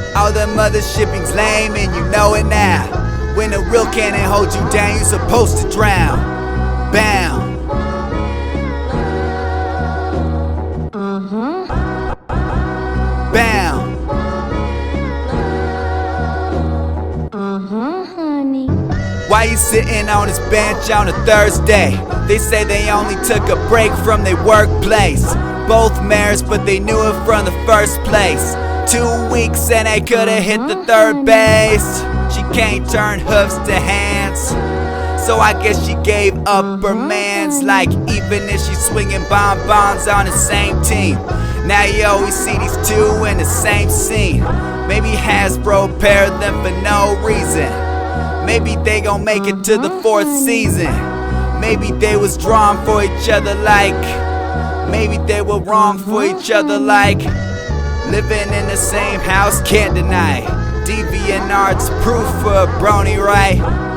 All them other shipping's lame and you know it now. When a real cannon holds you down, you supposed to drown. Bound. Bound. Honey. Why you sitting on this bench on a Thursday? They say they only took a break from their workplace. Both mayors, but they knew it from the first place. 2 weeks and they could've hit the third base. She can't turn hoofs to hands, so I guess she gave up her mans. Like even if she's swinging bonbons on the same team, now you always see these two in the same scene. Maybe Hasbro paired them for no reason. Maybe they gon' make it to the 4th season. Maybe they was drawn for each other like, maybe they were wrong for each other like. Living in the same house, can't deny. DeviantArt's proof for a brony, right?